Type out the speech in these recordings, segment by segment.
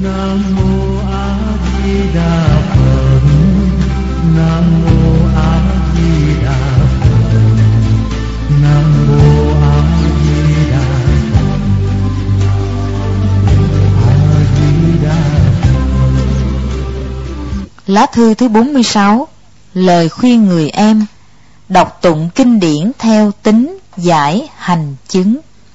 Nam mô A Di Đà Phật. Nam mô A Di Đà Phật. Nam mô A Di Đà Phật. A Di Đà Phật. Lá thư thứ 46. Lời khuyên người em. Đọc tụng kinh điển theo tín giải hành chứng.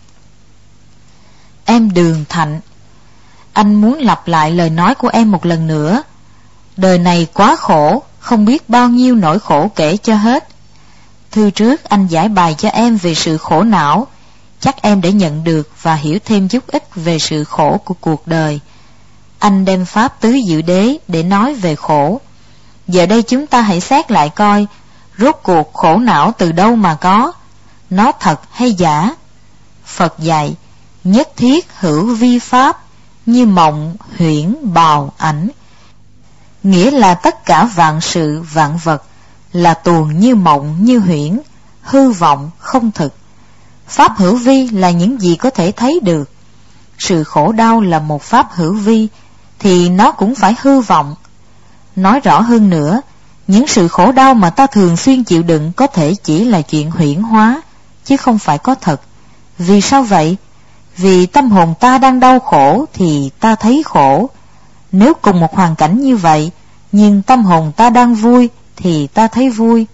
Em Đường Thạnh, anh muốn lặp lại lời nói của em một lần nữa. Đời này quá khổ, không biết bao nhiêu nỗi khổ kể cho hết. Thư trước anh giải bài cho em về sự khổ não, chắc em đã nhận được và hiểu thêm chút ít về sự khổ của cuộc đời. Anh đem pháp tứ diệu đế để nói về khổ. Giờ đây chúng ta hãy xét lại coi, rốt cuộc khổ não từ đâu mà có, nó thật hay giả? Phật dạy, nhất thiết hữu vi pháp, như mộng huyễn bào ảnh. Nghĩa là tất cả vạn sự vạn vật là tuồng như mộng như huyễn, hư vọng không thực. Pháp hữu vi là những gì có thể thấy được. Sự khổ đau là một pháp hữu vi, thì nó cũng phải hư vọng. Nói rõ hơn nữa, những sự khổ đau mà ta thường xuyên chịu đựng có thể chỉ là chuyện huyễn hóa, chứ không phải có thật. Vì sao vậy? Vì tâm hồn ta đang đau khổ thì ta thấy khổ. Nếu cùng một hoàn cảnh như vậy, nhưng tâm hồn ta đang vui thì ta thấy vui.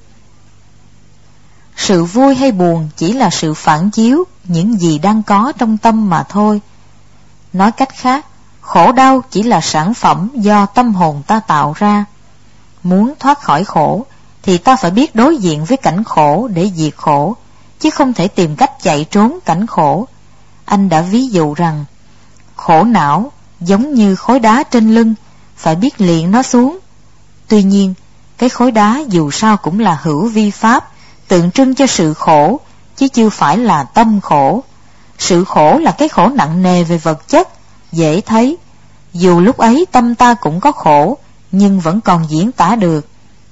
Sự vui hay buồn chỉ là sự phản chiếu những gì đang có trong tâm mà thôi. Nói cách khác, khổ đau chỉ là sản phẩm do tâm hồn ta tạo ra. Muốn thoát khỏi khổ thì ta phải biết đối diện với cảnh khổ để diệt khổ, chứ không thể tìm cách chạy trốn cảnh khổ. Anh đã ví dụ rằng khổ não giống như khối đá trên lưng, phải biết liệng nó xuống. Tuy nhiên, cái khối đá dù sao cũng là hữu vi pháp, tượng trưng cho sự khổ, chứ chưa phải là tâm khổ. Sự khổ là cái khổ nặng nề về vật chất, dễ thấy. Dù lúc ấy tâm ta cũng có khổ, nhưng vẫn còn diễn tả được.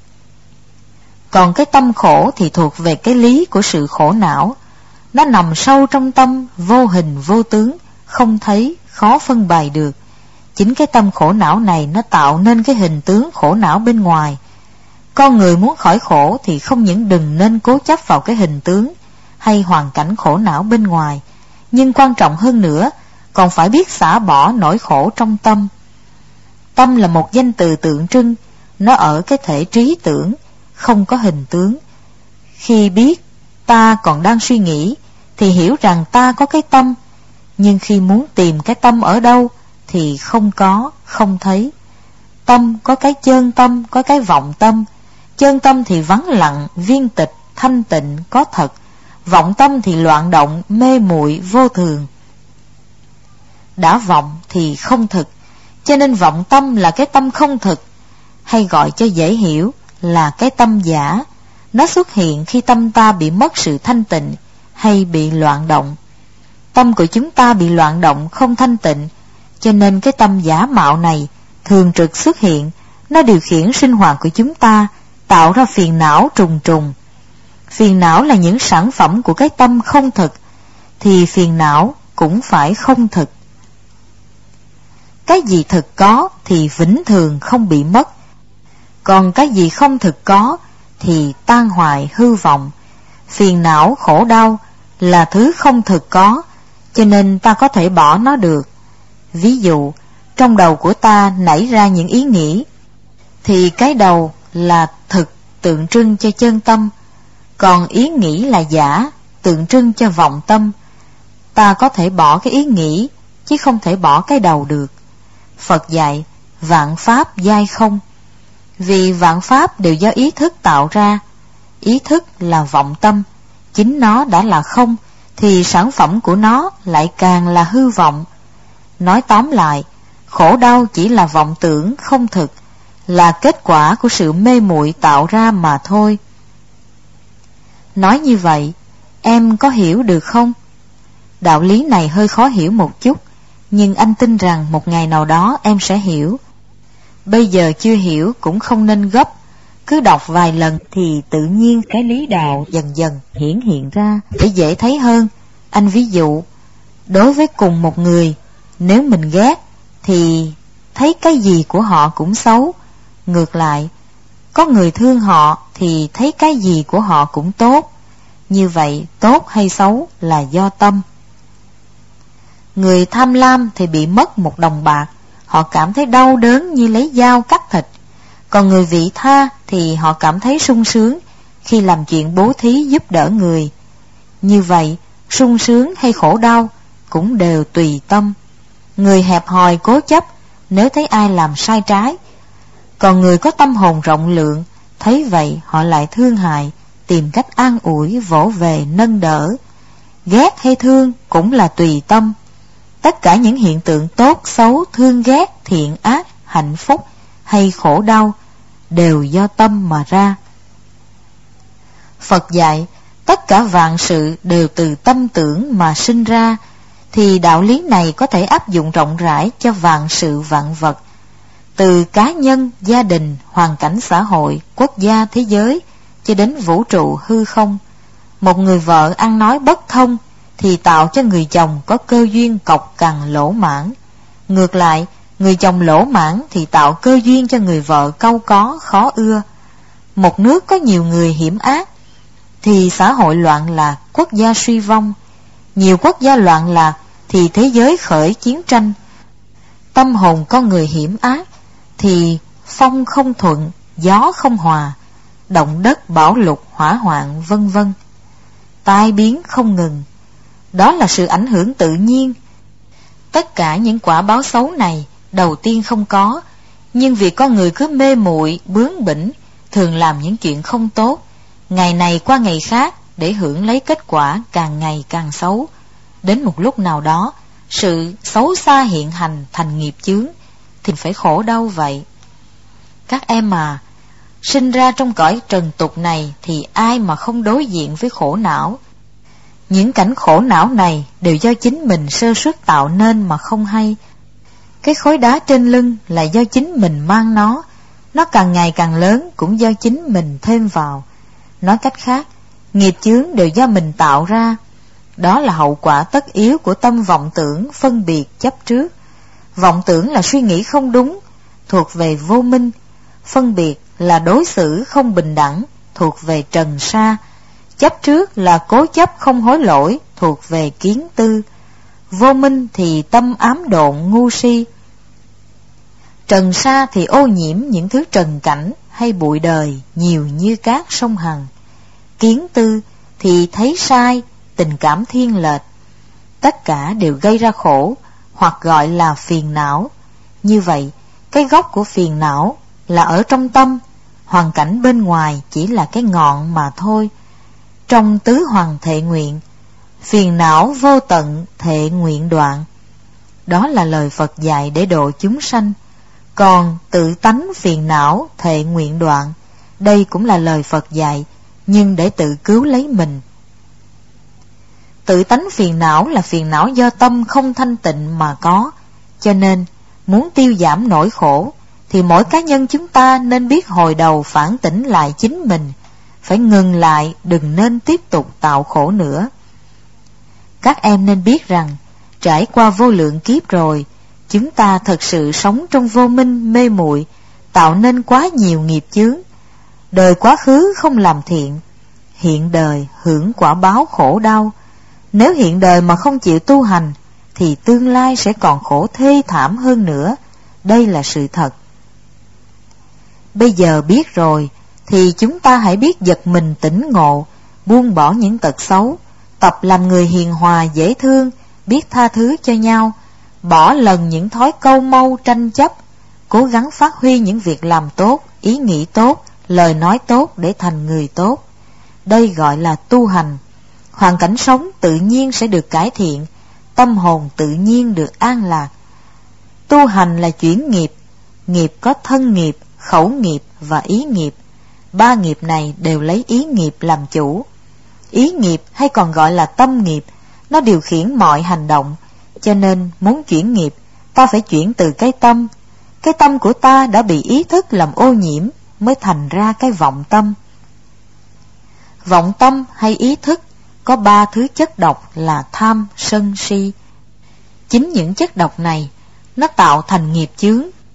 Còn cái tâm khổ thì thuộc về cái lý của sự khổ não. Nó nằm sâu trong tâm, vô hình vô tướng, không thấy, khó phân bày được. Chính cái tâm khổ não này nó tạo nên cái hình tướng khổ não bên ngoài. Con người muốn khỏi khổ thì không những đừng nên cố chấp vào cái hình tướng hay hoàn cảnh khổ não bên ngoài, nhưng quan trọng hơn nữa, còn phải biết xả bỏ nỗi khổ trong tâm. Tâm là một danh từ tượng trưng, nó ở cái thể trí tưởng, không có hình tướng. Khi biết ta còn đang suy nghĩ thì hiểu rằng ta có cái tâm, nhưng khi muốn tìm cái tâm ở đâu thì không có, không thấy. Tâm có cái chân tâm, có cái vọng tâm. Chân tâm thì vắng lặng, viên tịch, thanh tịnh, có thật. Vọng tâm thì loạn động, mê muội, vô thường. Đã vọng thì không thực, cho nên vọng tâm là cái tâm không thực, hay gọi cho dễ hiểu là cái tâm giả. Nó xuất hiện khi tâm ta bị mất sự thanh tịnh hay bị loạn động. Tâm của chúng ta bị loạn động, không thanh tịnh, cho nên cái tâm giả mạo này thường trực xuất hiện. Nó điều khiển sinh hoạt của chúng ta, tạo ra phiền não trùng trùng. Phiền não là những sản phẩm của cái tâm không thực, thì phiền não cũng phải không thực. Cái gì thực có thì vĩnh thường không bị mất, còn cái gì không thực có thì tan hoại hư vọng. Phiền não khổ đau là thứ không thực có, cho nên ta có thể bỏ nó được. Ví dụ, trong đầu của ta nảy ra những ý nghĩ, thì cái đầu là thực, tượng trưng cho chân tâm, còn ý nghĩ là giả, tượng trưng cho vọng tâm. Ta có thể bỏ cái ý nghĩ, chứ không thể bỏ cái đầu được. Phật dạy, vạn pháp giai không. Vì vạn pháp đều do ý thức tạo ra. Ý thức là vọng tâm, chính nó đã là không, thì sản phẩm của nó lại càng là hư vọng. Nói tóm lại, khổ đau chỉ là vọng tưởng không thực, là kết quả của sự mê muội tạo ra mà thôi. Nói như vậy, em có hiểu được không? Đạo lý này hơi khó hiểu một chút, nhưng anh tin rằng một ngày nào đó em sẽ hiểu. Bây giờ chưa hiểu cũng không nên gấp, cứ đọc vài lần thì tự nhiên cái lý đạo dần dần hiển hiện ra để dễ thấy hơn. Anh ví dụ, đối với cùng một người, nếu mình ghét thì thấy cái gì của họ cũng xấu. Ngược lại, có người thương họ thì thấy cái gì của họ cũng tốt. Như vậy, tốt hay xấu là do tâm. Người tham lam thì bị mất một đồng bạc, họ cảm thấy đau đớn như lấy dao cắt thịt. Còn người vị tha thì họ cảm thấy sung sướng khi làm chuyện bố thí giúp đỡ người. Như vậy, sung sướng hay khổ đau cũng đều tùy tâm. Người hẹp hòi cố chấp nếu thấy ai làm sai trái, còn người có tâm hồn rộng lượng thấy vậy họ lại thương hại, tìm cách an ủi, vỗ về, nâng đỡ. Ghét hay thương cũng là tùy tâm. Tất cả những hiện tượng tốt, xấu, thương ghét, thiện ác, hạnh phúc hay khổ đau đều do tâm mà ra. Phật dạy tất cả vạn sự đều từ tâm tưởng mà sinh ra, thì đạo lý này có thể áp dụng rộng rãi cho vạn sự vạn vật, từ cá nhân, gia đình, hoàn cảnh xã hội, quốc gia, thế giới cho đến vũ trụ hư không. Một người vợ ăn nói bất thông thì tạo cho người chồng có cơ duyên cộc cằn lỗ mãn. Ngược lại, người chồng lỗ mãn thì tạo cơ duyên cho người vợ cau có, khó ưa. Một nước có nhiều người hiểm ác thì xã hội loạn lạc, quốc gia suy vong. Nhiều quốc gia loạn lạc thì thế giới khởi chiến tranh. Tâm hồn con người hiểm ác thì phong không thuận, gió không hòa, động đất, bão lụt, hỏa hoạn, vân vân, tai biến không ngừng. Đó là sự ảnh hưởng tự nhiên. Tất cả những quả báo xấu này đầu tiên không có, nhưng vì con người cứ mê muội, bướng bỉnh, thường làm những chuyện không tốt, ngày này qua ngày khác để hưởng lấy kết quả càng ngày càng xấu. Đến một lúc nào đó, sự xấu xa hiện hành thành nghiệp chướng thì phải khổ đau vậy. Các em à, sinh ra trong cõi trần tục này thì ai mà không đối diện với khổ não. Những cảnh khổ não này đều do chính mình sơ suất tạo nên mà không hay. Cái khối đá trên lưng là do chính mình mang nó càng ngày càng lớn cũng do chính mình thêm vào. Nói cách khác, nghiệp chướng đều do mình tạo ra. Đó là hậu quả tất yếu của tâm vọng tưởng, phân biệt, chấp trước. Vọng tưởng là suy nghĩ không đúng, thuộc về vô minh. Phân biệt là đối xử không bình đẳng, thuộc về trần sa. Chấp trước là cố chấp không hối lỗi, thuộc về kiến tư. Vô minh thì tâm ám độn, ngu si. Trần sa thì ô nhiễm những thứ trần cảnh hay bụi đời nhiều như cát sông Hằng. Kiến tư thì thấy sai, tình cảm thiên lệch. Tất cả đều gây ra khổ, hoặc gọi là phiền não. Như vậy, cái gốc của phiền não là ở trong tâm, hoàn cảnh bên ngoài chỉ là cái ngọn mà thôi. Trong tứ hoàng thệ nguyện, phiền não vô tận thệ nguyện đoạn. Đó là lời Phật dạy để độ chúng sanh. Còn tự tánh phiền não thệ nguyện đoạn, đây cũng là lời Phật dạy, nhưng để tự cứu lấy mình. Tự tánh phiền não là phiền não do tâm không thanh tịnh mà có. Cho nên, muốn tiêu giảm nỗi khổ, thì mỗi cá nhân chúng ta nên biết hồi đầu phản tỉnh lại chính mình, phải ngừng lại, đừng nên tiếp tục tạo khổ nữa. Các em nên biết rằng, trải qua vô lượng kiếp rồi, chúng ta thật sự sống trong vô minh mê muội, tạo nên quá nhiều nghiệp chướng. Đời quá khứ không làm thiện, hiện đời hưởng quả báo khổ đau. Nếu hiện đời mà không chịu tu hành, thì tương lai sẽ còn khổ thê thảm hơn nữa. Đây là sự thật. Bây giờ biết rồi, thì chúng ta hãy biết giật mình tỉnh ngộ, buông bỏ những tật xấu, tập làm người hiền hòa dễ thương, biết tha thứ cho nhau, bỏ lần những thói câu mâu tranh chấp, cố gắng phát huy những việc làm tốt, ý nghĩ tốt, lời nói tốt để thành người tốt. Đây gọi là tu hành. Hoàn cảnh sống tự nhiên sẽ được cải thiện, tâm hồn tự nhiên được an lạc. Tu hành là chuyển nghiệp. Nghiệp có thân nghiệp, khẩu nghiệp và ý nghiệp. Ba nghiệp này đều lấy ý nghiệp làm chủ. Ý nghiệp hay còn gọi là tâm nghiệp, nó điều khiển mọi hành động. Cho nên muốn chuyển nghiệp, ta phải chuyển từ cái tâm. Cái tâm của ta đã bị ý thức làm ô nhiễm, mới thành ra cái vọng tâm. Vọng tâm hay ý thức có ba thứ chất độc là tham, sân, si. Chính những chất độc này, nó tạo thành nghiệp chướng.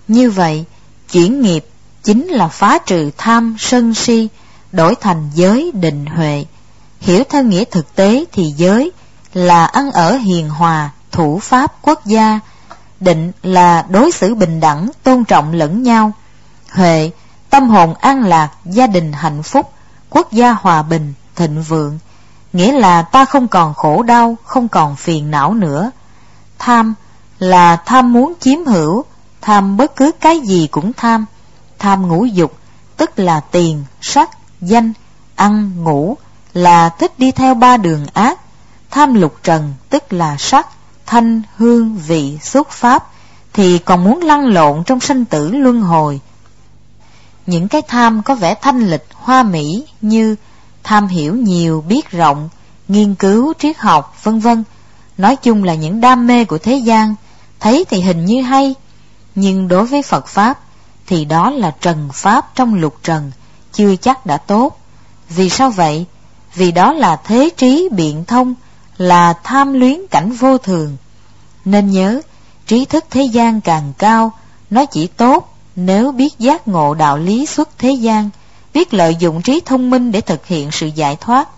Như vậy, chuyển nghiệp chính là phá trừ tham sân si, đổi thành giới định huệ. Hiểu theo nghĩa thực tế thì giới là ăn ở hiền hòa, thủ pháp quốc gia. Định là đối xử bình đẳng, tôn trọng lẫn nhau. Huệ, tâm hồn an lạc, gia đình hạnh phúc, quốc gia hòa bình, thịnh vượng. Nghĩa là ta không còn khổ đau, không còn phiền não nữa. Tham là tham muốn chiếm hữu, tham bất cứ cái gì cũng tham. Tham ngũ dục, tức là tiền, sắc, danh, ăn, ngủ, là thích đi theo ba đường ác. Tham lục trần, tức là sắc, thanh, hương, vị, xúc pháp, thì còn muốn lăn lộn trong sanh tử luân hồi. Những cái tham có vẻ thanh lịch, hoa mỹ như tham hiểu nhiều, biết rộng, nghiên cứu triết học, vân vân, nói chung là những đam mê của thế gian, thấy thì hình như hay, nhưng đối với Phật Pháp thì đó là trần Pháp trong lục trần, chưa chắc đã tốt. Vì sao vậy? Vì đó là thế trí biện thông, là tham luyến cảnh vô thường. Nên nhớ, trí thức thế gian càng cao, nó chỉ tốt nếu biết giác ngộ đạo lý xuất thế gian, biết lợi dụng trí thông minh để thực hiện sự giải thoát.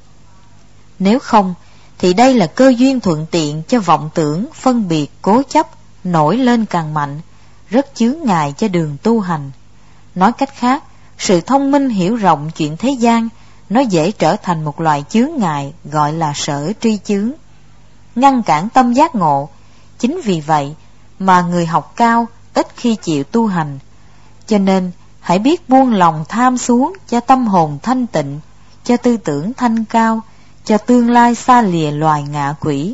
Nếu không, thì đây là cơ duyên thuận tiện cho vọng tưởng, phân biệt, cố chấp nổi lên càng mạnh, rất chướng ngại cho đường tu hành. Nói cách khác, sự thông minh hiểu rộng chuyện thế gian, nó dễ trở thành một loại chướng ngại gọi là sở tri chướng, ngăn cản tâm giác ngộ. Chính vì vậy mà người học cao ít khi chịu tu hành. Cho nên hãy biết buông lòng tham xuống cho tâm hồn thanh tịnh, cho tư tưởng thanh cao, cho tương lai xa lìa loài ngạ quỷ.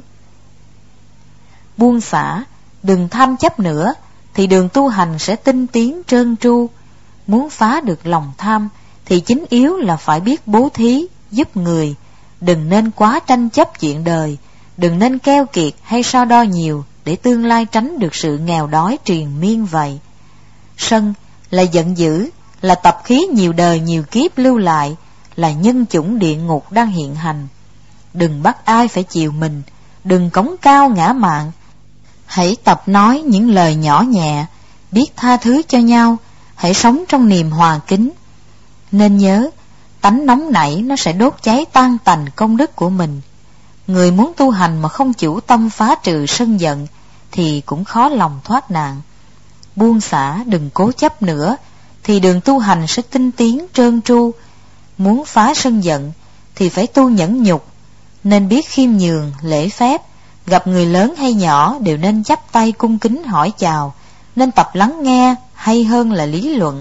Buông xả, đừng tham chấp nữa, thì đường tu hành sẽ tinh tiến trơn tru. Muốn phá được lòng tham thì chính yếu là phải biết bố thí, giúp người. Đừng nên quá tranh chấp chuyện đời, đừng nên keo kiệt hay so đo nhiều, để tương lai tránh được sự nghèo đói triền miên vậy. Sân là giận dữ, là tập khí nhiều đời nhiều kiếp lưu lại, là nhân chủng địa ngục đang hiện hành. Đừng bắt ai phải chiều mình, đừng cống cao ngã mạn. Hãy tập nói những lời nhỏ nhẹ, biết tha thứ cho nhau, hãy sống trong niềm hòa kính. Nên nhớ, tánh nóng nảy nó sẽ đốt cháy tan tành công đức của mình. Người muốn tu hành mà không chủ tâm phá trừ sân giận thì cũng khó lòng thoát nạn. Buông xả, đừng cố chấp nữa, thì đường tu hành sẽ tinh tiến trơn tru. Muốn phá sân giận thì phải tu nhẫn nhục, nên biết khiêm nhường, lễ phép. Gặp người lớn hay nhỏ đều nên chắp tay cung kính hỏi chào, nên tập lắng nghe hay hơn là lý luận.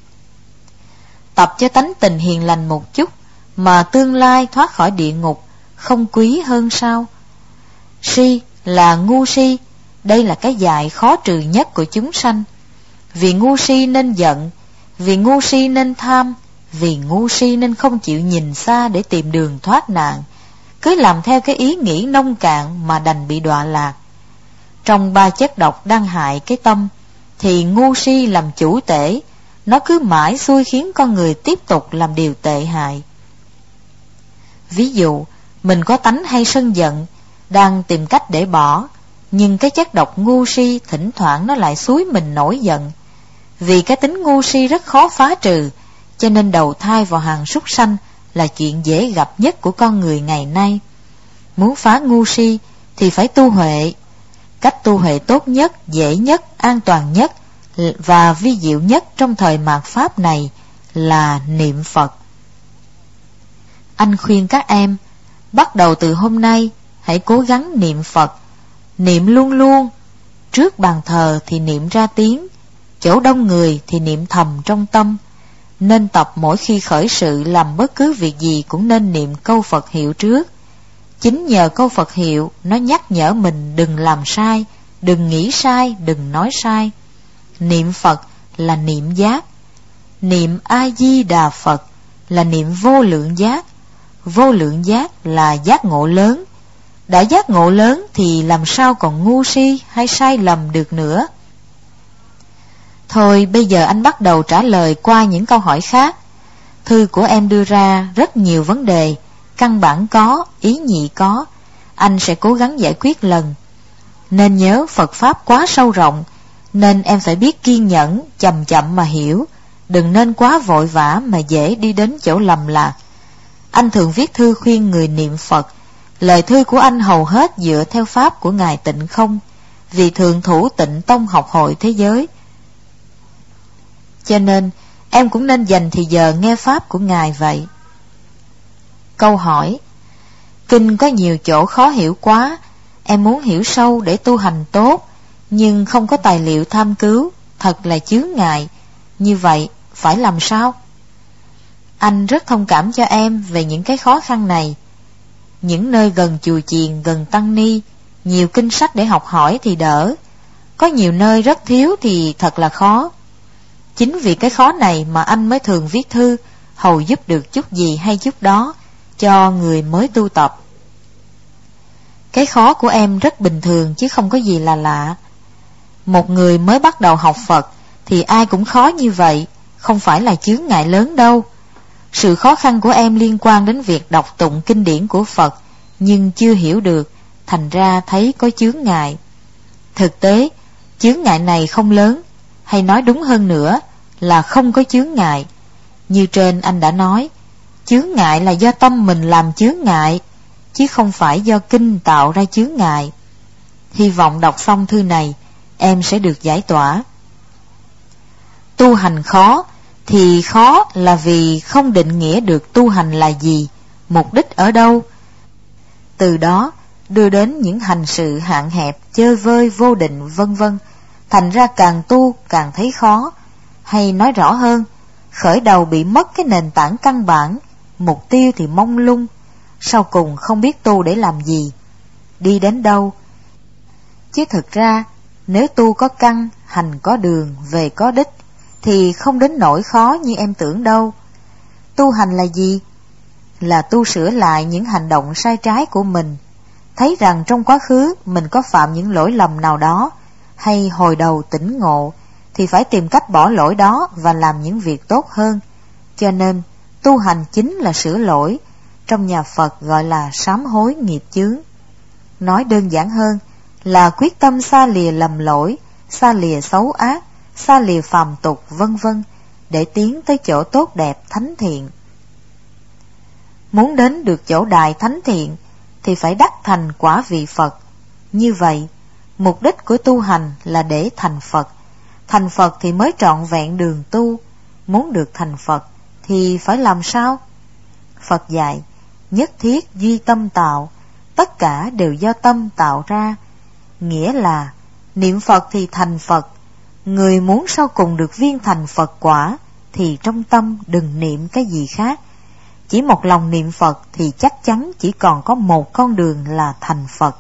Tập cho tánh tình hiền lành một chút, mà tương lai thoát khỏi địa ngục không quý hơn sao? Si là ngu si, đây là cái dại khó trừ nhất của chúng sanh. Vì ngu si nên giận, vì ngu si nên tham, vì ngu si nên không chịu nhìn xa để tìm đường thoát nạn, cứ làm theo cái ý nghĩ nông cạn mà đành bị đọa lạc. Trong ba chất độc đang hại cái tâm, thì ngu si làm chủ tể, nó cứ mãi xui khiến con người tiếp tục làm điều tệ hại. Ví dụ, mình có tánh hay sân giận, đang tìm cách để bỏ, nhưng cái chất độc ngu si thỉnh thoảng nó lại xúi mình nổi giận. Vì cái tính ngu si rất khó phá trừ, cho nên đầu thai vào hàng súc sanh là chuyện dễ gặp nhất của con người ngày nay. Muốn phá ngu si thì phải tu huệ. Cách tu huệ tốt nhất, dễ nhất, an toàn nhất và vi diệu nhất trong thời mạt Pháp này là niệm Phật. Anh khuyên các em, bắt đầu từ hôm nay, hãy cố gắng niệm Phật. Niệm luôn luôn, trước bàn thờ thì niệm ra tiếng, chỗ đông người thì niệm thầm trong tâm. Nên tập mỗi khi khởi sự làm bất cứ việc gì cũng nên niệm câu Phật hiệu trước. Chính nhờ câu Phật hiệu nó nhắc nhở mình đừng làm sai, đừng nghĩ sai, đừng nói sai. Niệm Phật là niệm giác. Niệm A-di-đà Phật là niệm vô lượng giác. Vô lượng giác là giác ngộ lớn. Đã giác ngộ lớn thì làm sao còn ngu si hay sai lầm được nữa. Thôi bây giờ anh bắt đầu trả lời qua những câu hỏi khác. Thư của em đưa ra rất nhiều vấn đề, căn bản có, ý nhị có. Anh sẽ cố gắng giải quyết lần. Nên nhớ Phật Pháp quá sâu rộng, Nên em phải biết kiên nhẫn, chậm chậm mà hiểu, đừng nên quá vội vã mà dễ đi đến chỗ lầm lạc. Anh thường viết thư khuyên người niệm Phật. Lời thư của anh hầu hết dựa theo pháp của Ngài Tịnh Không, vì thượng thủ Tịnh Tông học hội thế giới. Cho nên em cũng nên dành thì giờ nghe pháp của Ngài vậy. Câu hỏi: kinh có nhiều chỗ khó hiểu quá, em muốn hiểu sâu để tu hành tốt, nhưng không có tài liệu tham cứu, thật là chướng ngại. Như vậy phải làm sao? Anh rất thông cảm cho em về những cái khó khăn này. Những nơi gần chùa chiền, gần tăng ni, nhiều kinh sách để học hỏi thì đỡ. Có nhiều nơi rất thiếu thì thật là khó. Chính vì cái khó này mà anh mới thường viết thư, hầu giúp được chút gì hay chút đó cho người mới tu tập. Cái khó của em rất bình thường chứ không có gì là lạ. Một người mới bắt đầu học Phật thì ai cũng khó như vậy, không phải là chướng ngại lớn đâu. Sự khó khăn của em liên quan đến việc đọc tụng kinh điển của Phật, nhưng chưa hiểu được, thành ra thấy có chướng ngại. Thực tế, chướng ngại này không lớn, hay nói đúng hơn nữa là không có chướng ngại. Như trên anh đã nói, chướng ngại là do tâm mình làm chướng ngại, chứ không phải do kinh tạo ra chướng ngại. Hy vọng đọc xong thư này, em sẽ được giải tỏa. Tu hành khó, thì khó là vì không định nghĩa được tu hành là gì, mục đích ở đâu. Từ đó đưa đến những hành sự hạn hẹp, chơi vơi vô định vân vân. Thành ra càng tu càng thấy khó. Hay nói rõ hơn, khởi đầu bị mất cái nền tảng căn bản, mục tiêu thì mông lung, sau cùng không biết tu để làm gì, đi đến đâu. Chứ thực ra nếu tu có căn, hành có đường, về có đích, thì không đến nỗi khó như em tưởng đâu. Tu hành là gì? Là tu sửa lại những hành động sai trái của mình, thấy rằng trong quá khứ mình có phạm những lỗi lầm nào đó, hay hồi đầu tỉnh ngộ, thì phải tìm cách bỏ lỗi đó và làm những việc tốt hơn. Cho nên tu hành chính là sửa lỗi, trong nhà Phật gọi là sám hối nghiệp chướng. Nói đơn giản hơn là quyết tâm xa lìa lầm lỗi, xa lìa xấu ác, xa lìa phàm tục vân vân, để tiến tới chỗ tốt đẹp thánh thiện. Muốn đến được chỗ đại thánh thiện thì phải đắc thành quả vị Phật. Như vậy, mục đích của tu hành là để thành Phật. Thành Phật thì mới trọn vẹn đường tu. Muốn được thành Phật thì phải làm sao? Phật dạy, nhất thiết duy tâm tạo, tất cả đều do tâm tạo ra. Nghĩa là niệm Phật thì thành Phật. Người muốn sau cùng được viên thành Phật quả thì trong tâm đừng niệm cái gì khác. Chỉ một lòng niệm Phật thì chắc chắn chỉ còn có một con đường là thành Phật.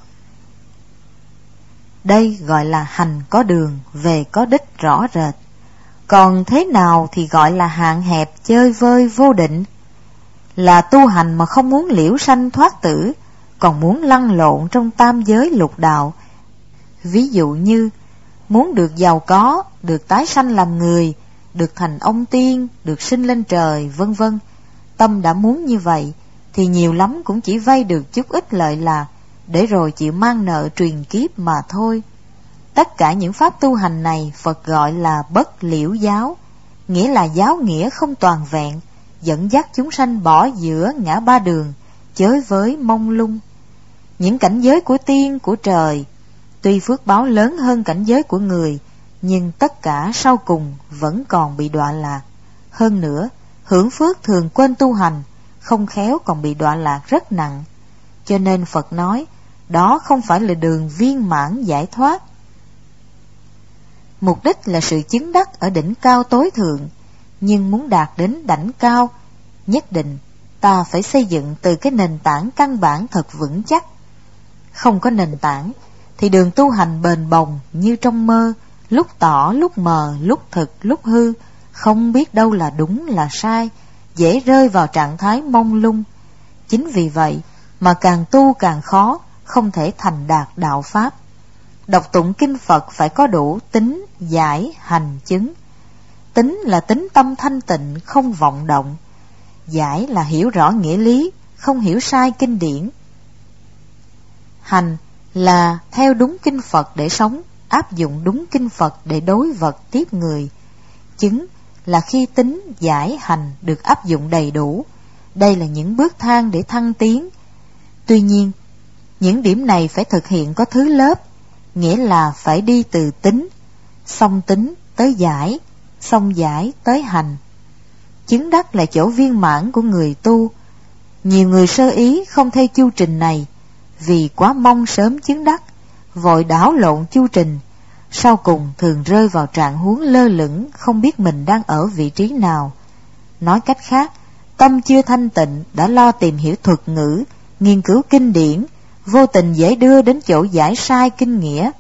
Đây gọi là hành có đường, về có đích rõ rệt. Còn thế nào thì gọi là hạn hẹp, chơi vơi vô định? Là tu hành mà không muốn liễu sanh thoát tử, còn muốn lăn lộn trong tam giới lục đạo. Ví dụ như muốn được giàu có, được tái sanh làm người, được thành ông tiên, được sinh lên trời vân vân. Tâm đã muốn như vậy thì nhiều lắm cũng chỉ vay được chút ít lợi lạc, để rồi chịu mang nợ truyền kiếp mà thôi. Tất cả những pháp tu hành này Phật gọi là bất liễu giáo, nghĩa là giáo nghĩa không toàn vẹn, dẫn dắt chúng sanh bỏ giữa ngã ba đường, chới với mông lung. Những cảnh giới của tiên, của trời, tuy phước báo lớn hơn cảnh giới của người, nhưng tất cả sau cùng vẫn còn bị đọa lạc. Hơn nữa, hưởng phước thường quên tu hành, không khéo còn bị đọa lạc rất nặng. Cho nên Phật nói, đó không phải là đường viên mãn giải thoát. Mục đích là sự chứng đắc ở đỉnh cao tối thượng, nhưng muốn đạt đến đỉnh cao, nhất định ta phải xây dựng từ cái nền tảng căn bản thật vững chắc. Không có nền tảng thì đường tu hành bền bồng như trong mơ, lúc tỏ lúc mờ, lúc thực lúc hư, không biết đâu là đúng là sai, dễ rơi vào trạng thái mông lung. Chính vì vậy mà càng tu càng khó, không thể thành đạt đạo pháp. Đọc tụng kinh Phật phải có đủ tính, giải, hành, chứng. Tính là tính tâm thanh tịnh, không vọng động. Giải là hiểu rõ nghĩa lý, không hiểu sai kinh điển. Hành là theo đúng kinh Phật để sống, áp dụng đúng kinh Phật để đối vật tiếp người. Chứng là khi tín, giải, hành được áp dụng đầy đủ. Đây là những bước thang để thăng tiến. Tuy nhiên, những điểm này phải thực hiện có thứ lớp, nghĩa là phải đi từ tín, xong tín tới giải, xong giải tới hành. Chứng đắc là chỗ viên mãn của người tu. Nhiều người sơ ý không theo chu trình này, vì quá mong sớm chứng đắc, vội đảo lộn chu trình, sau cùng thường rơi vào trạng huống lơ lửng, không biết mình đang ở vị trí nào. Nói cách khác, tâm chưa thanh tịnh đã lo tìm hiểu thuật ngữ, nghiên cứu kinh điển, vô tình dễ đưa đến chỗ giải sai kinh nghĩa.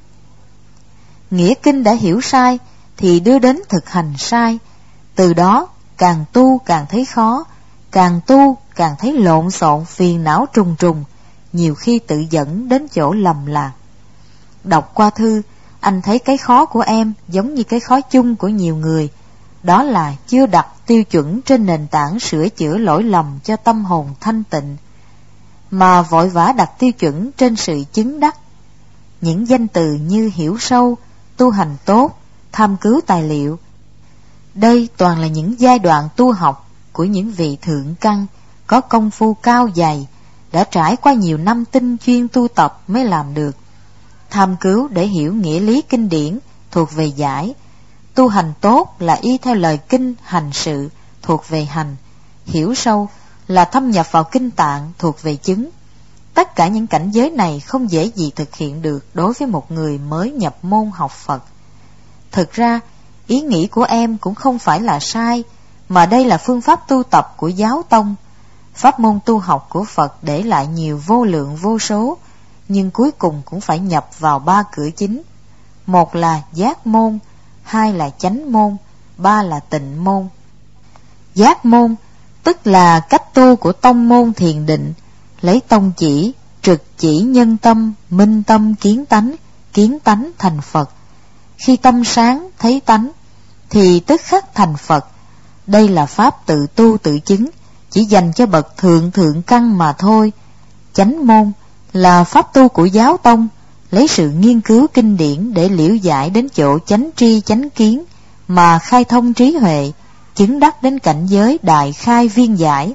Nghĩa kinh đã hiểu sai thì đưa đến thực hành sai. Từ đó càng tu càng thấy khó, càng tu càng thấy lộn xộn, phiền não trùng trùng, nhiều khi tự dẫn đến chỗ lầm lạc. Đọc qua thư, anh thấy cái khó của em giống như cái khó chung của nhiều người, đó là chưa đặt tiêu chuẩn trên nền tảng sửa chữa lỗi lầm cho tâm hồn thanh tịnh, mà vội vã đặt tiêu chuẩn trên sự chứng đắc. Những danh từ như hiểu sâu, tu hành tốt, tham cứu tài liệu, đây toàn là những giai đoạn tu học của những vị thượng căn có công phu cao dày, đã trải qua nhiều năm tinh chuyên tu tập mới làm được. Tham cứu để hiểu nghĩa lý kinh điển thuộc về giải, tu hành tốt là y theo lời kinh hành sự thuộc về hành, hiểu sâu là thâm nhập vào kinh tạng thuộc về chứng. Tất cả những cảnh giới này không dễ gì thực hiện được đối với một người mới nhập môn học Phật. Thực ra, ý nghĩ của em cũng không phải là sai, mà đây là phương pháp tu tập của giáo tông. Pháp môn tu học của Phật để lại nhiều vô lượng vô số, nhưng cuối cùng cũng phải nhập vào 3 cửa chính. Một là giác môn, 2 là chánh môn, 3 là tịnh môn. Giác môn tức là cách tu của tông môn thiền định, lấy tông chỉ, trực chỉ nhân tâm, minh tâm kiến tánh thành Phật. Khi tâm sáng thấy tánh thì tức khắc thành Phật. Đây là pháp tự tu tự chứng, chỉ dành cho bậc thượng căn mà thôi. Chánh môn là pháp tu của giáo tông, lấy sự nghiên cứu kinh điển để liễu giải đến chỗ chánh tri chánh kiến, mà khai thông trí huệ, chứng đắc đến cảnh giới đại khai viên giải.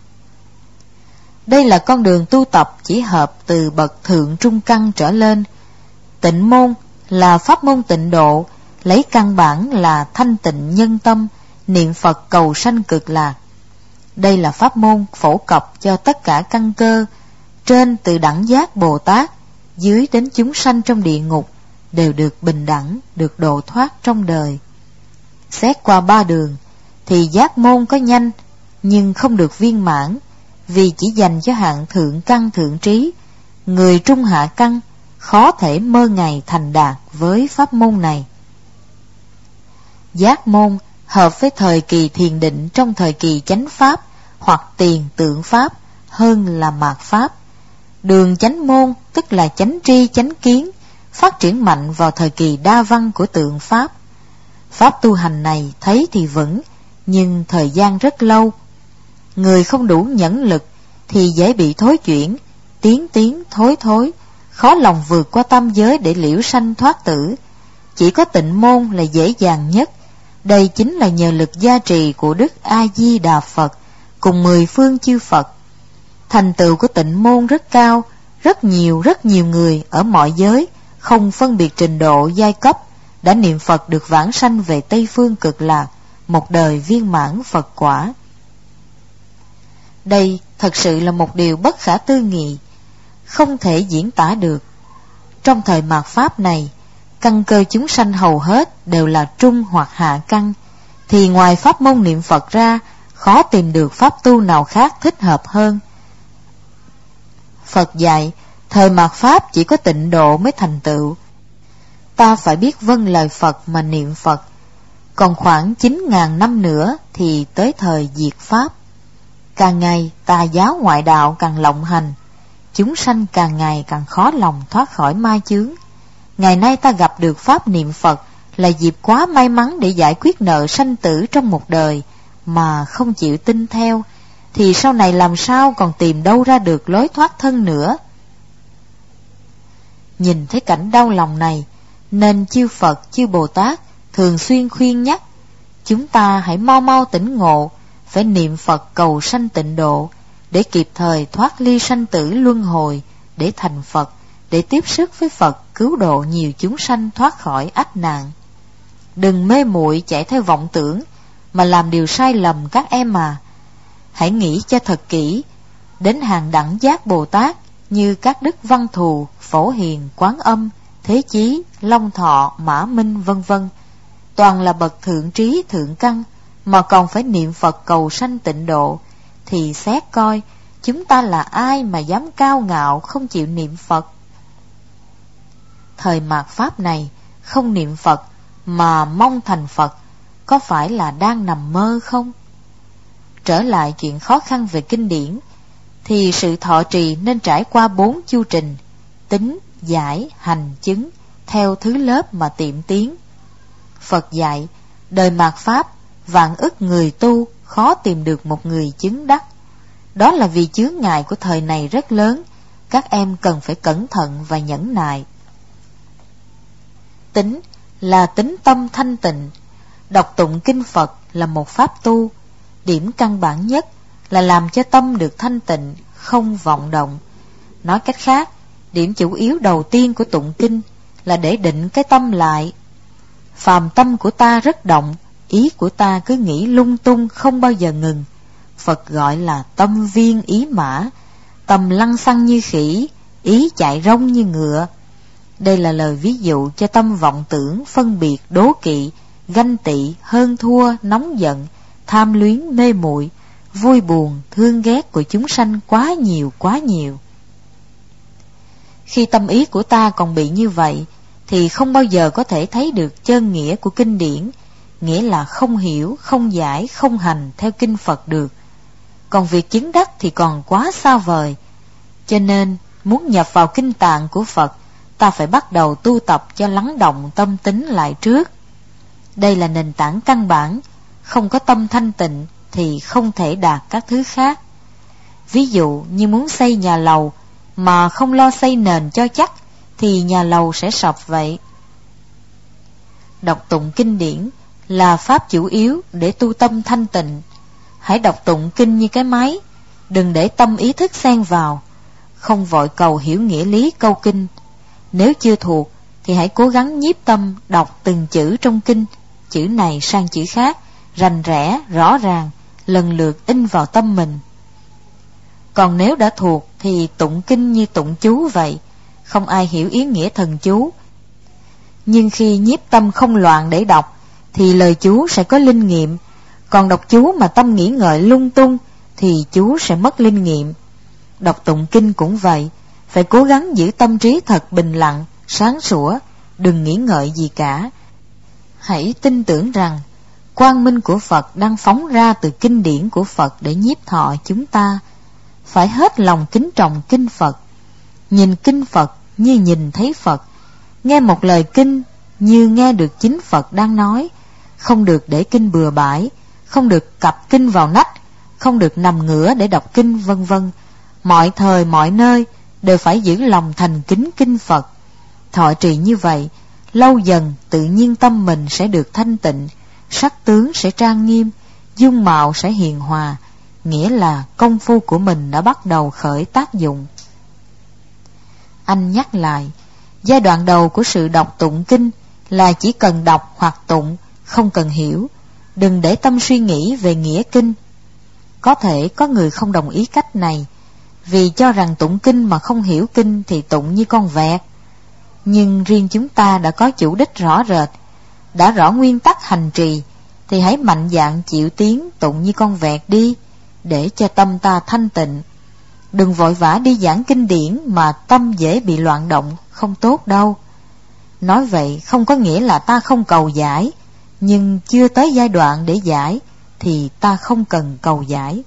Đây là con đường tu tập chỉ hợp từ bậc thượng trung căn trở lên. Tịnh môn là pháp môn tịnh độ, lấy căn bản là thanh tịnh nhân tâm, niệm Phật cầu sanh cực lạc. Đây là pháp môn phổ cập cho tất cả căn cơ, trên từ đẳng giác Bồ Tát, dưới đến chúng sanh trong địa ngục, đều được bình đẳng, được độ thoát trong đời. Xét qua 3 đường, thì giác môn có nhanh, nhưng không được viên mãn, vì chỉ dành cho hạng thượng căn thượng trí. Người trung hạ căn khó thể mơ ngày thành đạt với pháp môn này. Giác môn hợp với thời kỳ thiền định trong thời kỳ chánh pháp hoặc tiền tượng pháp hơn là mạt pháp. Đường chánh môn tức là chánh tri chánh kiến, phát triển mạnh vào thời kỳ đa văn của tượng pháp. Pháp tu hành này thấy thì vững, nhưng thời gian rất lâu. Người không đủ nhẫn lực thì dễ bị thối chuyển, tiến thối, khó lòng vượt qua tam giới để liễu sanh thoát tử. Chỉ có tịnh môn là dễ dàng nhất. Đây chính là nhờ lực gia trì của Đức A Di Đà Phật cùng 10 phương chư Phật. Thành tựu của tịnh môn rất cao, rất nhiều người ở mọi giới, không phân biệt trình độ giai cấp, đã niệm Phật được vãng sanh về Tây phương cực lạc, một đời viên mãn Phật quả. Đây thật sự là một điều bất khả tư nghị, không thể diễn tả được. Trong thời mạt pháp này, căn cơ chúng sanh hầu hết đều là trung hoặc hạ căn, thì ngoài pháp môn niệm Phật ra, khó tìm được pháp tu nào khác thích hợp hơn. Phật dạy, thời mạt pháp chỉ có tịnh độ mới thành tựu. Ta phải biết vâng lời Phật mà niệm Phật. Còn khoảng 9.000 năm nữa thì tới thời diệt pháp. Càng ngày tà giáo ngoại đạo càng lộng hành, chúng sanh càng ngày càng khó lòng thoát khỏi ma chướng. Ngày nay ta gặp được pháp niệm Phật là dịp quá may mắn để giải quyết nợ sanh tử trong một đời, mà không chịu tin theo, thì sau này làm sao còn tìm đâu ra được lối thoát thân nữa. Nhìn thấy cảnh đau lòng này, Nên chư Phật, chư Bồ Tát thường xuyên khuyên nhắc chúng ta hãy mau mau tỉnh ngộ, phải niệm Phật cầu sanh tịnh độ, để kịp thời thoát ly sanh tử luân hồi, để thành Phật, để tiếp sức với Phật cứu độ nhiều chúng sanh thoát khỏi ách nạn. Đừng mê muội chạy theo vọng tưởng mà làm điều sai lầm các em à. Hãy nghĩ cho thật kỹ, đến hàng đẳng giác Bồ Tát như các đức Văn Thù, Phổ Hiền, Quán Âm, Thế Chí, Long Thọ, Mã Minh vân vân, toàn là bậc thượng trí thượng căn, mà còn phải niệm Phật cầu sanh tịnh độ, thì xét coi chúng ta là ai mà dám cao ngạo không chịu niệm Phật. Thời mạt Pháp này không niệm Phật mà mong thành Phật, có phải là đang nằm mơ không? Trở lại chuyện khó khăn về kinh điển, thì sự thọ trì nên trải qua 4 chu trình: tính, giải, hành, chứng, theo thứ lớp mà tiệm tiến. Phật dạy, đời mạt Pháp, vạn ức người tu khó tìm được một người chứng đắc. Đó là vì chướng ngại của thời này rất lớn, các em cần phải cẩn thận và nhẫn nại. Tính là tính tâm thanh tịnh. Đọc tụng kinh Phật là một pháp tu. Điểm căn bản nhất là làm cho tâm được thanh tịnh, không vọng động. Nói cách khác, điểm chủ yếu đầu tiên của tụng kinh là để định cái tâm lại. Phàm tâm của ta rất động, ý của ta cứ nghĩ lung tung không bao giờ ngừng. Phật gọi là tâm viên ý mã, tâm lăng xăng như khỉ, ý chạy rông như ngựa. Đây là lời ví dụ cho tâm vọng tưởng, phân biệt, đố kỵ, ganh tị, hơn thua, nóng giận, tham luyến, mê muội, vui buồn, thương ghét của chúng sanh quá nhiều quá nhiều. Khi tâm ý của ta còn bị như vậy, thì không bao giờ có thể thấy được chân nghĩa của kinh điển, nghĩa là không hiểu, không giải, không hành theo kinh Phật được. Còn việc chứng đắc thì còn quá xa vời. Cho nên muốn nhập vào kinh tạng của Phật, ta phải bắt đầu tu tập cho lắng động tâm tính lại trước. Đây là nền tảng căn bản, không có tâm thanh tịnh thì không thể đạt các thứ khác. Ví dụ như muốn xây nhà lầu mà không lo xây nền cho chắc, thì nhà lầu sẽ sập vậy. Đọc tụng kinh điển là pháp chủ yếu để tu tâm thanh tịnh. Hãy đọc tụng kinh như cái máy, đừng để tâm ý thức xen vào. Không vội cầu hiểu nghĩa lý câu kinh. Nếu chưa thuộc thì hãy cố gắng nhiếp tâm đọc từng chữ trong kinh, chữ này sang chữ khác, rành rẽ, rõ ràng, lần lượt in vào tâm mình. Còn nếu đã thuộc thì tụng kinh như tụng chú vậy, không ai hiểu ý nghĩa thần chú. Nhưng khi nhiếp tâm không loạn để đọc, thì lời chú sẽ có linh nghiệm. Còn đọc chú mà tâm nghĩ ngợi lung tung, thì chú sẽ mất linh nghiệm. Đọc tụng kinh cũng vậy, phải cố gắng giữ tâm trí thật bình lặng, sáng sủa, đừng nghĩ ngợi gì cả. Hãy tin tưởng rằng quang minh của Phật đang phóng ra từ kinh điển của Phật để nhiếp thọ chúng ta. Phải hết lòng kính trọng kinh Phật, nhìn kinh Phật như nhìn thấy Phật, nghe một lời kinh như nghe được chính Phật đang nói. Không được để kinh bừa bãi, không được cặp kinh vào nách, không được nằm ngửa để đọc kinh vân vân. Mọi thời mọi nơi đều phải giữ lòng thành kính kinh Phật. Thọ trì như vậy, lâu dần tự nhiên tâm mình sẽ được thanh tịnh, sắc tướng sẽ trang nghiêm, dung mạo sẽ hiền hòa, nghĩa là công phu của mình đã bắt đầu khởi tác dụng. Anh nhắc lại, giai đoạn đầu của sự đọc tụng kinh là chỉ cần đọc hoặc tụng, không cần hiểu. Đừng để tâm suy nghĩ về nghĩa kinh. Có thể có người không đồng ý cách này, vì cho rằng tụng kinh mà không hiểu kinh thì tụng như con vẹt. Nhưng riêng chúng ta đã có chủ đích rõ rệt, đã rõ nguyên tắc hành trì, thì hãy mạnh dạn chịu tiếng tụng như con vẹt đi, để cho tâm ta thanh tịnh. Đừng vội vã đi giảng kinh điển mà tâm dễ bị loạn động, không tốt đâu. Nói vậy không có nghĩa là ta không cầu giải, nhưng chưa tới giai đoạn để giải thì ta không cần cầu giải.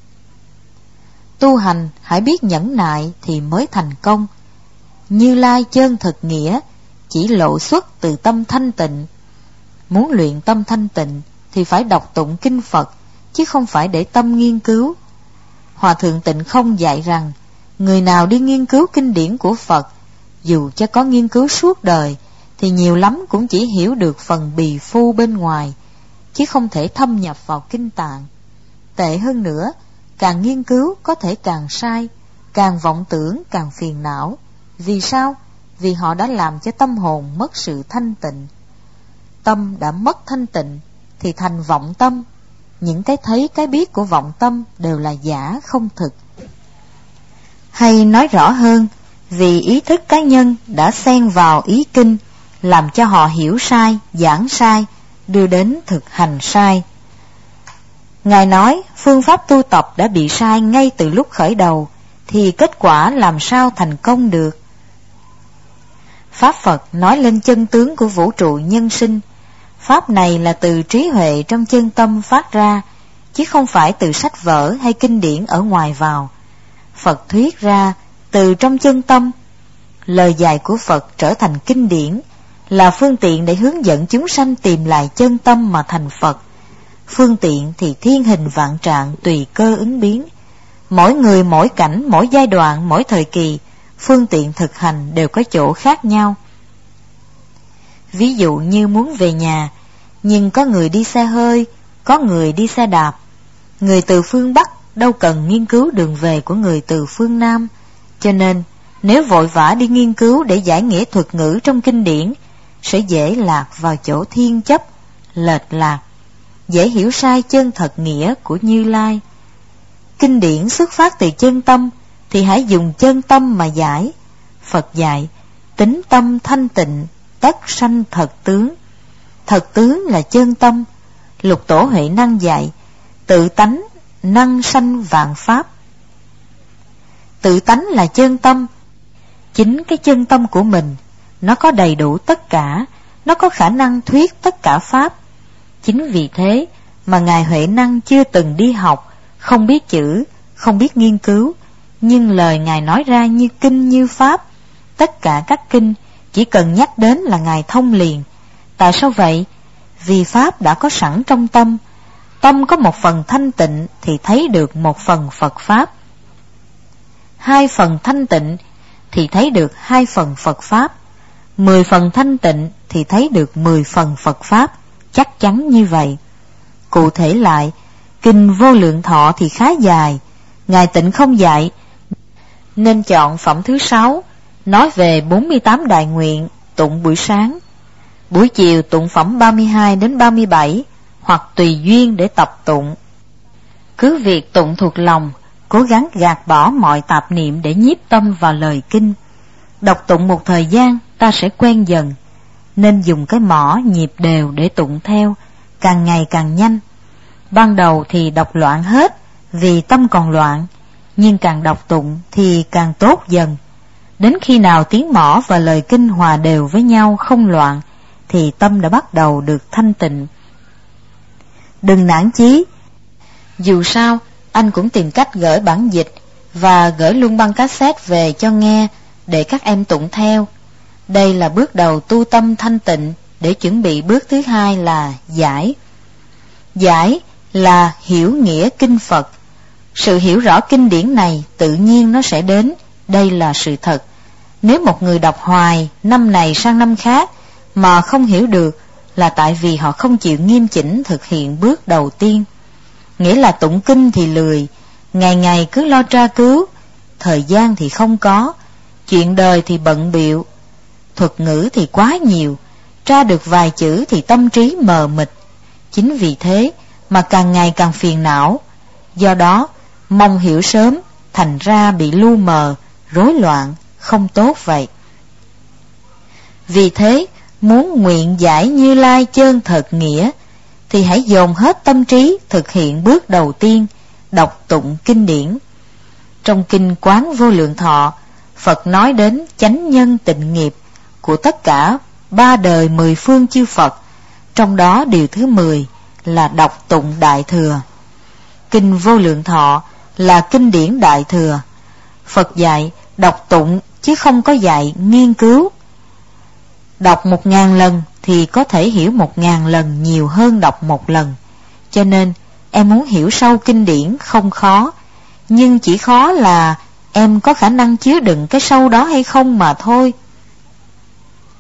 Tu hành hãy biết nhẫn nại thì mới thành công. Như Lai chân thực nghĩa chỉ lộ xuất từ tâm thanh tịnh. Muốn luyện tâm thanh tịnh thì phải đọc tụng kinh Phật, chứ không phải để tâm nghiên cứu. Hòa thượng Tịnh Không dạy rằng, người nào đi nghiên cứu kinh điển của Phật, dù cho có nghiên cứu suốt đời, thì nhiều lắm cũng chỉ hiểu được phần bì phu bên ngoài, chứ không thể thâm nhập vào kinh tạng. Tệ hơn nữa, càng nghiên cứu có thể càng sai, càng vọng tưởng càng phiền não. Vì sao? Vì họ đã làm cho tâm hồn mất sự thanh tịnh. Tâm đã mất thanh tịnh thì thành vọng tâm. Những cái thấy cái biết của vọng tâm đều là giả không thực. Hay nói rõ hơn, vì ý thức cá nhân đã xen vào ý kinh, làm cho họ hiểu sai, giảng sai, đưa đến thực hành sai. Ngài nói phương pháp tu tập đã bị sai ngay từ lúc khởi đầu, thì kết quả làm sao thành công được? Pháp Phật nói lên chân tướng của vũ trụ nhân sinh. Pháp này là từ trí huệ trong chân tâm phát ra, chứ không phải từ sách vở hay kinh điển ở ngoài vào. Phật thuyết ra từ trong chân tâm. Lời dạy của Phật trở thành kinh điển, là phương tiện để hướng dẫn chúng sanh tìm lại chân tâm mà thành Phật. Phương tiện thì thiên hình vạn trạng tùy cơ ứng biến. Mỗi người, mỗi cảnh, mỗi giai đoạn, mỗi thời kỳ, phương tiện thực hành đều có chỗ khác nhau. Ví dụ như muốn về nhà, nhưng có người đi xe hơi, có người đi xe đạp. Người từ phương Bắc đâu cần nghiên cứu đường về của người từ phương Nam. Cho nên, nếu vội vã đi nghiên cứu để giải nghĩa thuật ngữ trong kinh điển, sẽ dễ lạc vào chỗ thiên chấp, lệch lạc, dễ hiểu sai chân thật nghĩa của Như Lai. Kinh điển xuất phát từ chân tâm, thì hãy dùng chân tâm mà giải. Phật dạy, tính tâm thanh tịnh, tất sanh thật tướng. Thật tướng là chân tâm. Lục Tổ Huệ Năng dạy, tự tánh năng sanh vạn pháp. Tự tánh là chân tâm. Chính cái chân tâm của mình, nó có đầy đủ tất cả, nó có khả năng thuyết tất cả pháp. Chính vì thế mà Ngài Huệ Năng chưa từng đi học, không biết chữ, không biết nghiên cứu, nhưng lời Ngài nói ra như kinh như pháp. Tất cả các kinh chỉ cần nhắc đến là Ngài thông liền. Tại sao vậy? Vì pháp đã có sẵn trong tâm. Tâm có một phần thanh tịnh thì thấy được một phần Phật pháp. 2 phần thanh tịnh thì thấy được 2 phần Phật pháp. 10 phần thanh tịnh thì thấy được 10 phần Phật pháp. Chắc chắn như vậy. Cụ thể lại, kinh Vô Lượng Thọ thì khá dài, Ngài Tịnh không dạy, nên chọn phẩm thứ 6, nói về 48 đại nguyện, tụng buổi sáng. Buổi chiều tụng phẩm 32 đến 37, hoặc tùy duyên để tập tụng. Cứ việc tụng thuộc lòng, cố gắng gạt bỏ mọi tạp niệm để nhiếp tâm vào lời kinh. Đọc tụng một thời gian, ta sẽ quen dần, nên dùng cái mõ nhịp đều để tụng theo, càng ngày càng nhanh. Ban đầu thì đọc loạn hết, vì tâm còn loạn, nhưng càng đọc tụng thì càng tốt dần. Đến khi nào tiếng mõ và lời kinh hòa đều với nhau không loạn, thì tâm đã bắt đầu được thanh tịnh. Đừng nản chí. Dù sao, anh cũng tìm cách gửi bản dịch và gửi luôn băng cassette về cho nghe để các em tụng theo. Đây là bước đầu tu tâm thanh tịnh, để chuẩn bị bước thứ 2 là giải. Giải là hiểu nghĩa kinh Phật. Sự hiểu rõ kinh điển này tự nhiên nó sẽ đến, đây là sự thật. Nếu một người đọc hoài năm này sang năm khác mà không hiểu được, là tại vì họ không chịu nghiêm chỉnh thực hiện bước đầu tiên. Nghĩa là tụng kinh thì lười, ngày ngày cứ lo tra cứu, thời gian thì không có, chuyện đời thì bận bịu, thuật ngữ thì quá nhiều, tra được vài chữ thì tâm trí mờ mịt. Chính vì thế mà càng ngày càng phiền não. Do đó mong hiểu sớm, thành ra bị lu mờ, rối loạn, không tốt vậy. Vì thế, muốn nguyện giải Như Lai chân thật nghĩa, thì hãy dồn hết tâm trí thực hiện bước đầu tiên, đọc tụng kinh điển. Trong kinh Quán Vô Lượng Thọ, Phật nói đến chánh nhân tịnh nghiệp của tất cả 3 đời 10 phương chư Phật. Trong đó điều thứ 10 là đọc tụng Đại Thừa. Kinh Vô Lượng Thọ là kinh điển Đại Thừa. Phật dạy đọc tụng chứ không có dạy nghiên cứu. Đọc 1000 lần thì có thể hiểu 1000 lần nhiều hơn đọc 1 lần. Cho nên em muốn hiểu sâu kinh điển không khó, nhưng chỉ khó là em có khả năng chứa đựng cái sâu đó hay không mà thôi.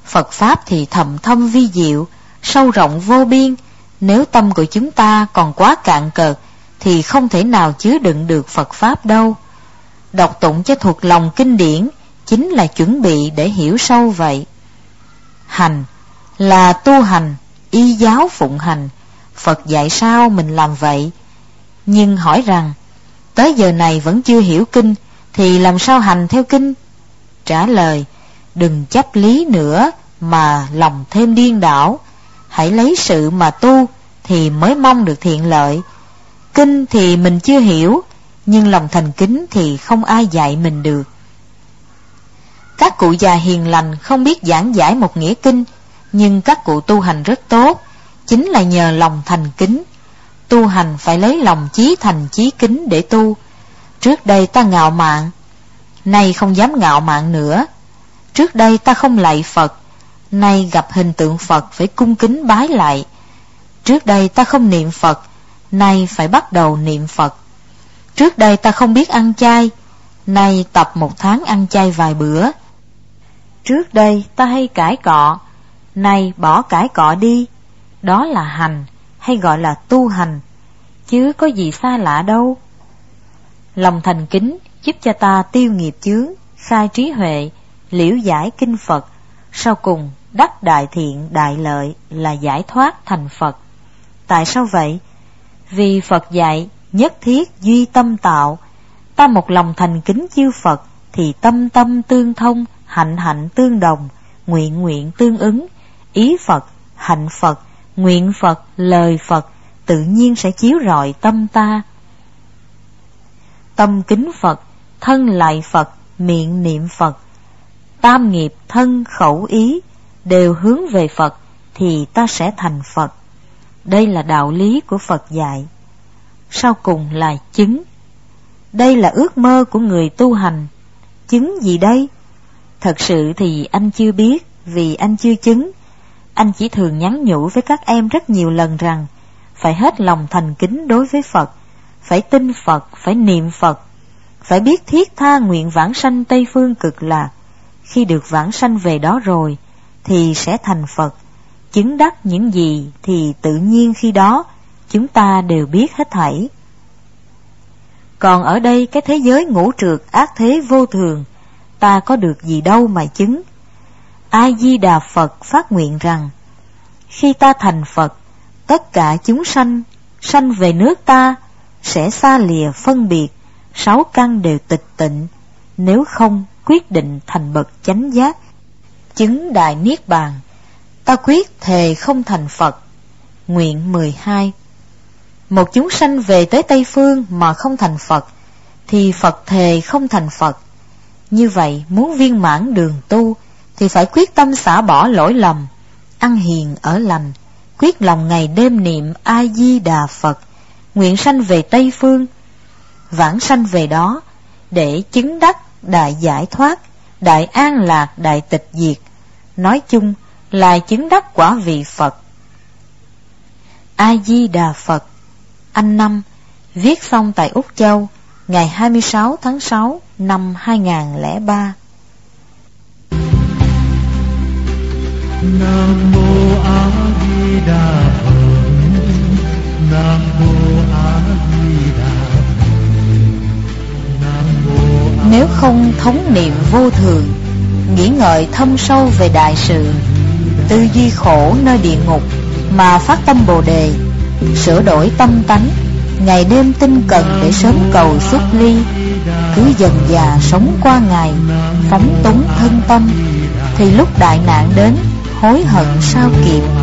Phật Pháp thì thầm thâm vi diệu, sâu rộng vô biên. Nếu tâm của chúng ta còn quá cạn cợt thì không thể nào chứa đựng được Phật Pháp đâu. Đọc tụng cho thuộc lòng kinh điển chính là chuẩn bị để hiểu sâu vậy. Hành là tu hành, y giáo phụng hành. Phật dạy sao mình làm vậy. Nhưng hỏi rằng tới giờ này vẫn chưa hiểu kinh thì làm sao hành theo kinh? Trả lời: đừng chấp lý nữa mà lòng thêm điên đảo. Hãy lấy sự mà tu thì mới mong được thiện lợi. Kinh thì mình chưa hiểu, nhưng lòng thành kính thì không ai dạy mình được. Các cụ già hiền lành không biết giảng giải một nghĩa kinh, nhưng các cụ tu hành rất tốt, chính là nhờ lòng thành kính. Tu hành phải lấy lòng chí thành chí kính để tu. Trước đây ta ngạo mạn, nay không dám ngạo mạn nữa. Trước đây ta không lạy Phật, nay gặp hình tượng Phật phải cung kính bái lạy. Trước đây ta không niệm Phật, nay phải bắt đầu niệm Phật. Trước đây ta không biết ăn chay, nay tập 1 tháng ăn chay vài bữa. Trước đây ta hay cãi cọ, nay bỏ cãi cọ đi. Đó là hành, hay gọi là tu hành, chứ có gì xa lạ đâu. Lòng thành kính giúp cho ta tiêu nghiệp chướng, khai trí huệ, liễu giải kinh Phật, sau cùng đắc đại thiện đại lợi là giải thoát thành Phật. Tại sao vậy? Vì Phật dạy nhất thiết duy tâm tạo. Ta một lòng thành kính chư Phật thì tâm tâm tương thông, hạnh hạnh tương đồng, nguyện nguyện tương ứng. Ý Phật, hạnh Phật, nguyện Phật, lời Phật tự nhiên sẽ chiếu rọi tâm ta. Tâm kính Phật, thân lạy Phật, miệng niệm Phật. Tam nghiệp thân khẩu ý đều hướng về Phật thì ta sẽ thành Phật. Đây là đạo lý của Phật dạy. Sau cùng là chứng. Đây là ước mơ của người tu hành. Chứng gì đây? Thật sự thì anh chưa biết, vì anh chưa chứng. Anh chỉ thường nhắn nhủ với các em rất nhiều lần rằng phải hết lòng thành kính đối với Phật, phải tin Phật, phải niệm Phật, phải biết thiết tha nguyện vãng sanh Tây Phương Cực Lạc. Khi được vãng sanh về đó rồi thì sẽ thành Phật. Chứng đắc những gì thì tự nhiên khi đó chúng ta đều biết hết thảy. Còn ở đây cái thế giới ngũ trược ác thế vô thường, ta có được gì đâu mà chứng. A Di Đà Phật phát nguyện rằng khi ta thành Phật, tất cả chúng sanh sanh về nước ta sẽ xa lìa phân biệt, 6 căn đều tịch tịnh, nếu không quyết định thành bậc chánh giác, chứng đại niết bàn. Ta quyết thề không thành Phật. Nguyện 12. Một chúng sanh về tới Tây Phương mà không thành Phật thì Phật thề không thành Phật. Như vậy muốn viên mãn đường tu thì phải quyết tâm xả bỏ lỗi lầm, ăn hiền ở lành, quyết lòng ngày đêm niệm A Di Đà Phật, nguyện sanh về Tây Phương, vãng sanh về đó để chứng đắc đại giải thoát, đại an lạc, đại tịch diệt. Nói chung là chứng đắc quả vị Phật. A Di Đà Phật. Anh Năm viết xong tại Úc Châu ngày 26 tháng 6 năm 2003. Nam mô A Di Đà Phật. Nam mô A Di Đà Phật. Nam mô A. Nếu không thống niệm vô thường, nghĩ ngợi thâm sâu về đại sự, tư duy khổ nơi địa ngục mà phát tâm Bồ đề, sửa đổi tâm tánh, ngày đêm tinh cần để sớm cầu xuất ly, cứ dần dà sống qua ngày, phóng túng thân tâm, thì lúc đại nạn đến hối hận sao kịp.